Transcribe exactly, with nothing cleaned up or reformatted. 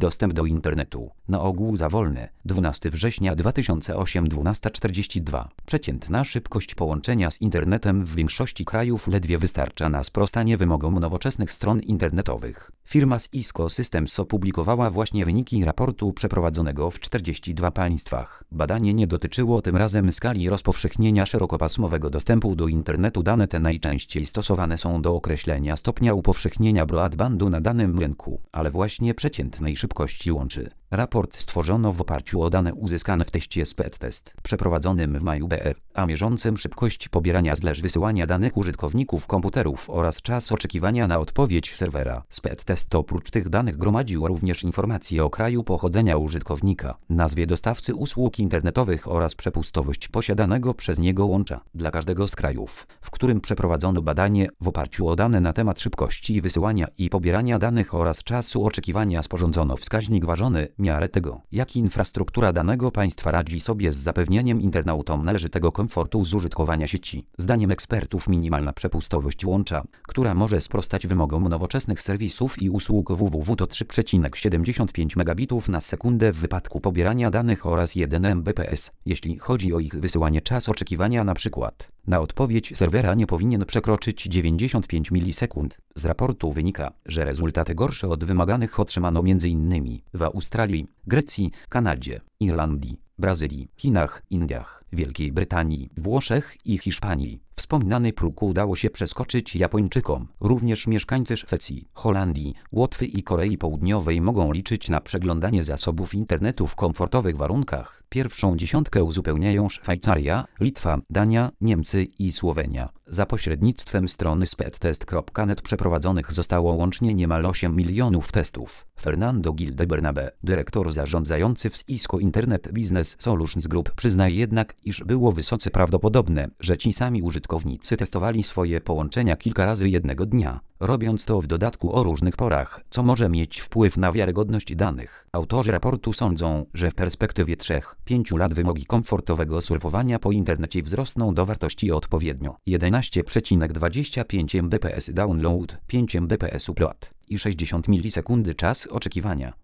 Dostęp do internetu. Na ogół za wolny. dwunastego września dwa tysiące ósmego, dwunasta czterdzieści dwa. Przeciętna szybkość połączenia z internetem w większości krajów ledwie wystarcza na sprostanie wymogom nowoczesnych stron internetowych. Firma Cisco Systems opublikowała właśnie wyniki raportu przeprowadzonego w czterdziestu dwóch państwach. Badanie nie dotyczyło tym razem skali rozpowszechnienia szerokopasmowego dostępu do internetu. Dane te najczęściej stosowane są do określenia stopnia upowszechnienia broadbandu na danym rynku, ale właśnie przeciętnej szybkości łączy. Raport stworzono w oparciu o dane uzyskane w teście SpeedTest, przeprowadzonym w maju B R, a mierzącym szybkość pobierania slash wysyłania danych użytkowników komputerów oraz czas oczekiwania na odpowiedź serwera. SpeedTest oprócz tych danych gromadził również informacje o kraju pochodzenia użytkownika, nazwie dostawcy usług internetowych oraz przepustowość posiadanego przez niego łącza. Dla każdego z krajów, w którym przeprowadzono badanie, w oparciu o dane na temat szybkości wysyłania i pobierania danych oraz czasu oczekiwania sporządzono wskaźnik ważony, miarę tego, jak infrastruktura danego państwa radzi sobie z zapewnieniem internautom należytego komfortu z użytkowania sieci. Zdaniem ekspertów minimalna przepustowość łącza, która może sprostać wymogom nowoczesnych serwisów i usług www to trzy przecinek siedemdziesiąt pięć megabitów na sekundę w wypadku pobierania danych oraz jeden megabitów, jeśli chodzi o ich wysyłanie. Czas oczekiwania na przykład na odpowiedź serwera nie powinien przekroczyć dziewięćdziesiąt pięć milisekund. Z raportu wynika, że rezultaty gorsze od wymaganych otrzymano między innymi w Australii, Grecji, Kanadzie, Irlandii, Brazylii, Chinach, Indiach, Wielkiej Brytanii, Włoszech i Hiszpanii. Wspomniany próg udało się przeskoczyć Japończykom. Również mieszkańcy Szwecji, Holandii, Łotwy i Korei Południowej mogą liczyć na przeglądanie zasobów internetu w komfortowych warunkach. Pierwszą dziesiątkę uzupełniają Szwajcaria, Litwa, Dania, Niemcy i Słowenia. Za pośrednictwem strony speedtest kropka net przeprowadzonych zostało łącznie niemal osiem milionów testów. Fernando Gil de Bernabe, dyrektor zarządzający w Cisco Internet Business Solutions Group, przyznaje jednak, iż było wysoce prawdopodobne, że ci sami użytkownicy testowali swoje połączenia kilka razy jednego dnia, robiąc to w dodatku o różnych porach, co może mieć wpływ na wiarygodność danych. Autorzy raportu sądzą, że w perspektywie trzech do pięciu lat wymogi komfortowego surfowania po internecie wzrosną do wartości odpowiednio jedenaście przecinek dwadzieścia pięć megabitów download, pięć megabitów upload i sześćdziesiąt milisekund czas oczekiwania.